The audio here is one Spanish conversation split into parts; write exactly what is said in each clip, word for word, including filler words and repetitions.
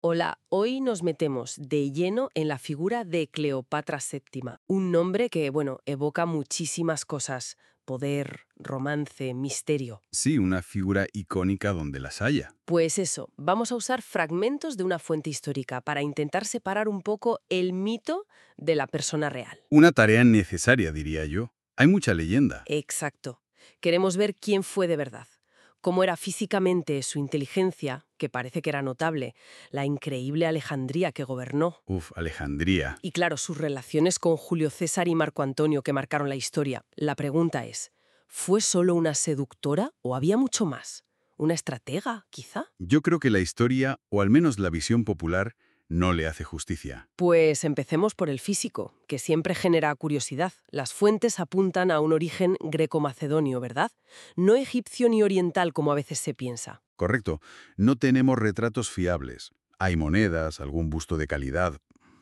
Hola, hoy nos metemos de lleno en la figura de Cleopatra séptima, un nombre que, bueno, evoca muchísimas cosas: poder, romance, misterio. Sí, una figura icónica donde las haya. Pues eso, vamos a usar fragmentos de una fuente histórica para intentar separar un poco el mito de la persona real. Una tarea necesaria, diría yo. Hay mucha leyenda. Exacto. Queremos ver quién fue de verdad, cómo era físicamente su inteligencia, que parece que era notable, la increíble Alejandría que gobernó. Uf, Alejandría. Y claro, sus relaciones con Julio César y Marco Antonio que marcaron la historia. La pregunta es, ¿fue solo una seductora o había mucho más? ¿Una estratega, quizá? Yo creo que la historia, o al menos la visión popular, no le hace justicia. Pues empecemos por el físico, que siempre genera curiosidad. Las fuentes apuntan a un origen greco-macedonio, ¿verdad? No egipcio ni oriental como a veces se piensa. Correcto. No tenemos retratos fiables. Hay monedas, algún busto de calidad,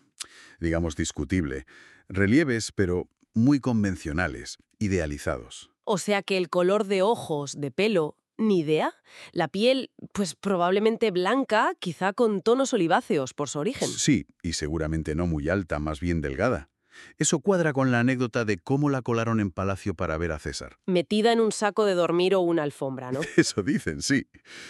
digamos discutible. Relieves, pero muy convencionales, idealizados. O sea que el color de ojos, de pelo, ni idea. La piel, pues probablemente blanca, quizá con tonos oliváceos por su origen. Sí, y seguramente no muy alta, más bien delgada. Eso cuadra con la anécdota de cómo la colaron en palacio para ver a César. Metida en un saco de dormir o una alfombra, ¿no? Eso dicen, sí.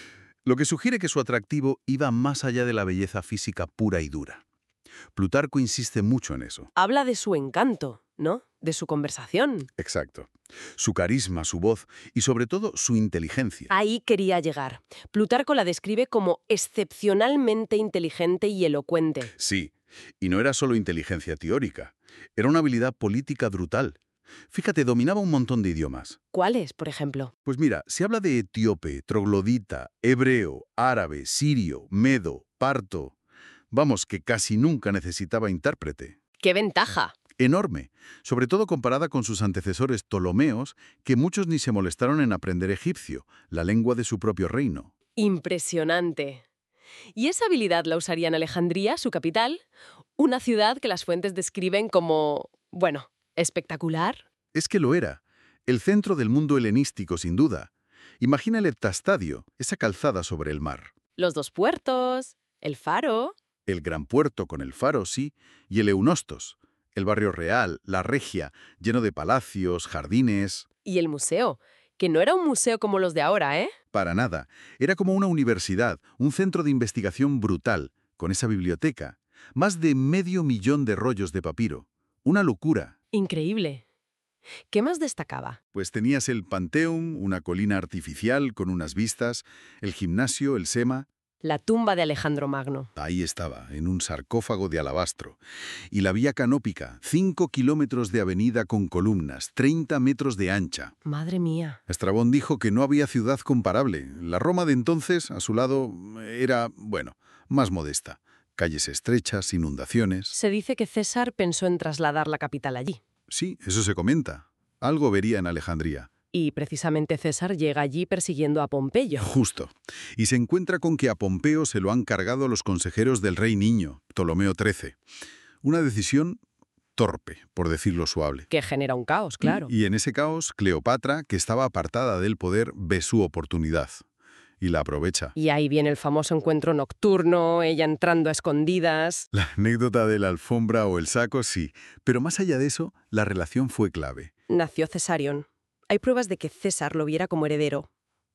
Lo que sugiere que su atractivo iba más allá de la belleza física pura y dura. Plutarco insiste mucho en eso. Habla de su encanto, ¿no? De su conversación. Exacto. Su carisma, su voz y sobre todo su inteligencia. Ahí quería llegar. Plutarco la describe como excepcionalmente inteligente y elocuente. Sí, y no era solo inteligencia teórica, era una habilidad política brutal. Fíjate, dominaba un montón de idiomas. ¿Cuáles, por ejemplo? Pues mira, se habla de etíope, troglodita, hebreo, árabe, sirio, medo, parto. Vamos, que casi nunca necesitaba intérprete. ¡Qué ventaja! Enorme, sobre todo comparada con sus antecesores ptolomeos, que muchos ni se molestaron en aprender egipcio, la lengua de su propio reino. Impresionante. ¿Y esa habilidad la usaría en Alejandría, su capital? Una ciudad que las fuentes describen como, bueno, espectacular. Es que lo era, el centro del mundo helenístico sin duda. Imagina el heptastadio, esa calzada sobre el mar. Los dos puertos, el faro. El gran puerto con el faro, sí, y el Eunostos, el barrio real, la Regia, lleno de palacios, jardines. Y el museo, que no era un museo como los de ahora, ¿eh? Para nada. Era como una universidad, un centro de investigación brutal, con esa biblioteca. Más de medio millón de rollos de papiro. Una locura. Increíble. ¿Qué más destacaba? Pues tenías el Panteón, una colina artificial con unas vistas, el gimnasio, el Sema. La tumba de Alejandro Magno. Ahí estaba, en un sarcófago de alabastro. Y la vía canópica, cinco kilómetros de avenida con columnas, treinta metros de ancha. Madre mía. Estrabón dijo que no había ciudad comparable. La Roma de entonces, a su lado, era, bueno, más modesta. Calles estrechas, inundaciones. Se dice que César pensó en trasladar la capital allí. Sí, eso se comenta. Algo vería en Alejandría. Y precisamente César llega allí persiguiendo a Pompeyo. Justo. Y se encuentra con que a Pompeo se lo han cargado los consejeros del rey niño, Ptolomeo trece. Una decisión torpe, por decirlo suave. Que genera un caos, claro. Y, y en ese caos, Cleopatra, que estaba apartada del poder, ve su oportunidad. Y la aprovecha. Y ahí viene el famoso encuentro nocturno, ella entrando a escondidas. La anécdota de la alfombra o el saco, sí. Pero más allá de eso, la relación fue clave. Nació Cesarion. Hay pruebas de que César lo viera como heredero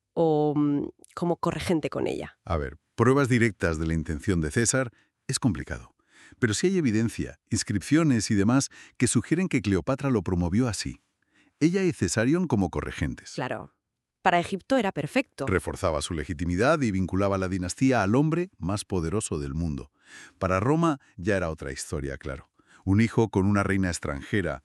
o mm, como corregente con ella. A ver, pruebas directas de la intención de César es complicado. Pero sí hay evidencia, inscripciones y demás que sugieren que Cleopatra lo promovió así. Ella y Cesarion como corregentes. Claro. Para Egipto era perfecto. Reforzaba su legitimidad y vinculaba la dinastía al hombre más poderoso del mundo. Para Roma ya era otra historia, claro. Un hijo con una reina extranjera.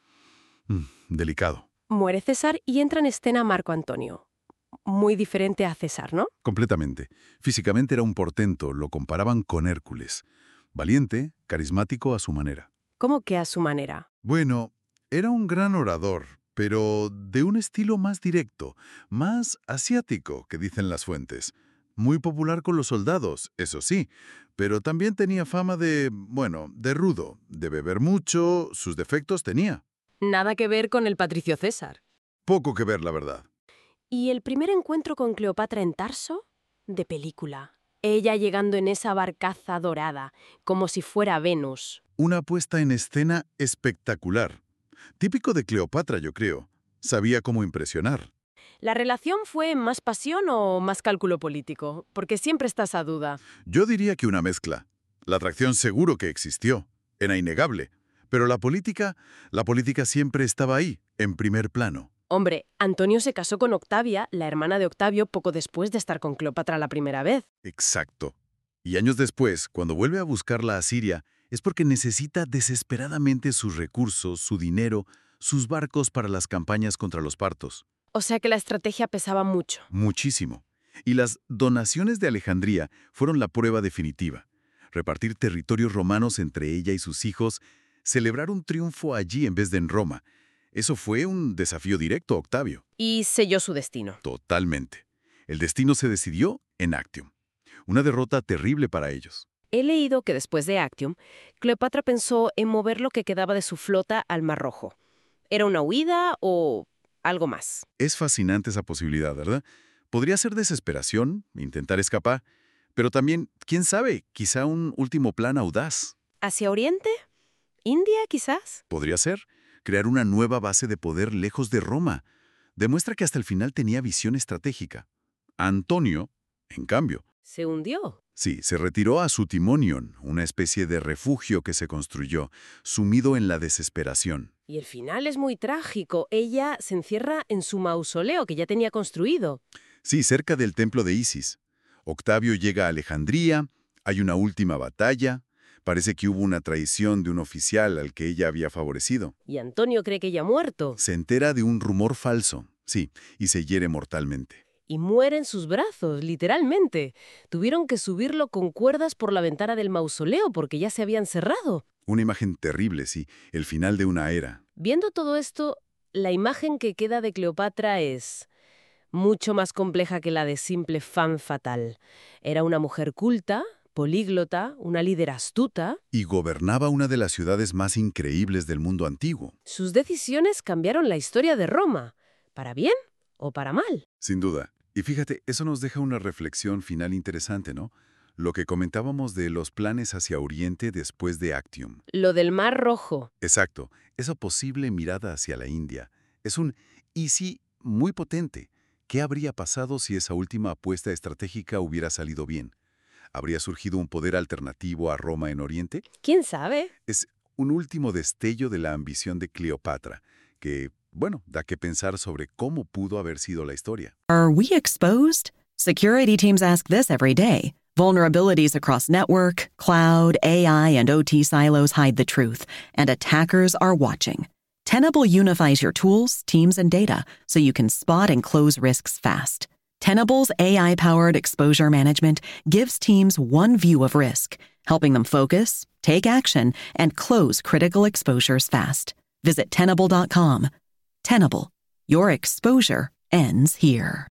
Mm, delicado. Muere César y entra en escena Marco Antonio. Muy diferente a César, ¿no? Completamente. Físicamente era un portento, lo comparaban con Hércules. Valiente, carismático a su manera. ¿Cómo que a su manera? Bueno, era un gran orador, pero de un estilo más directo, más asiático, que dicen las fuentes. Muy popular con los soldados, eso sí, pero también tenía fama de, bueno, de rudo, de beber mucho, sus defectos tenía. Nada que ver con el patricio César. Poco que ver, la verdad. ¿Y el primer encuentro con Cleopatra en Tarso? De película. ella llegando en esa barcaza dorada, como si fuera Venus. Una puesta en escena espectacular. Típico de Cleopatra, yo creo. Sabía cómo impresionar. ¿La relación fue más pasión o más cálculo político? Porque siempre está esa duda. Yo diría que una mezcla. La atracción seguro que existió. Era innegable. Pero la política, la política siempre estaba ahí, en primer plano. Hombre, Antonio se casó con Octavia, la hermana de Octavio, poco después de estar con Cleopatra la primera vez. Exacto. Y años después, cuando vuelve a buscarla a Siria, es porque necesita desesperadamente sus recursos, su dinero, sus barcos para las campañas contra los partos. O sea que la estrategia pesaba mucho. Muchísimo. Y las donaciones de Alejandría fueron la prueba definitiva. Repartir territorios romanos entre ella y sus hijos, celebrar un triunfo allí en vez de en Roma. Eso fue un desafío directo a Octavio. Y selló su destino. Totalmente. El destino se decidió en Actium. Una derrota terrible para ellos. He leído que después de Actium, Cleopatra pensó en mover lo que quedaba de su flota al Mar Rojo. ¿Era una huida o algo más? Es fascinante esa posibilidad, ¿verdad? Podría ser desesperación, intentar escapar, pero también, quién sabe, quizá un último plan audaz. ¿Hacia Oriente? ¿India, quizás? Podría ser crear una nueva base de poder lejos de Roma. Demuestra que hasta el final tenía visión estratégica. Antonio, en cambio, ¿Se hundió? sí, se retiró a Sutimonion, una especie de refugio que se construyó, sumido en la desesperación. Y el final es muy trágico. Ella se encierra en su mausoleo que ya tenía construido. Sí, cerca del templo de Isis. Octavio llega a Alejandría, hay una última batalla, parece que hubo una traición de un oficial al que ella había favorecido. Y Antonio cree que ella ha muerto. Se entera de un rumor falso, sí, y se hiere mortalmente. Y muere en sus brazos, literalmente. Tuvieron que subirlo con cuerdas por la ventana del mausoleo porque ya se habían cerrado. Una imagen terrible, sí, el final de una era. Viendo todo esto, la imagen que queda de Cleopatra es mucho más compleja que la de simple femme fatale. Era una mujer culta, políglota, una líder astuta. Y gobernaba una de las ciudades más increíbles del mundo antiguo. Sus decisiones cambiaron la historia de Roma, para bien o para mal. Sin duda. Y fíjate, eso nos deja una reflexión final interesante, ¿no? Lo que comentábamos de los planes hacia Oriente después de Actium. Lo del Mar Rojo. Exacto. Esa posible mirada hacia la India. Es un y sí muy potente. ¿Qué habría pasado si esa última apuesta estratégica hubiera salido bien? ¿Habría surgido un poder alternativo a Roma en Oriente? ¿Quién sabe? Es un último destello de la ambición de Cleopatra, que, bueno, da que pensar sobre cómo pudo haber sido la historia. Are we exposed? Security teams ask this every day. Vulnerabilities across network, cloud, A I, and O T silos hide the truth, and attackers are watching. Tenable unifies your tools, teams, and data so you can spot and close risks fast. Tenable's A I-powered exposure management gives teams one view of risk, helping them focus, take action, and close critical exposures fast. Visit Tenable dot com. Tenable. Your exposure ends here.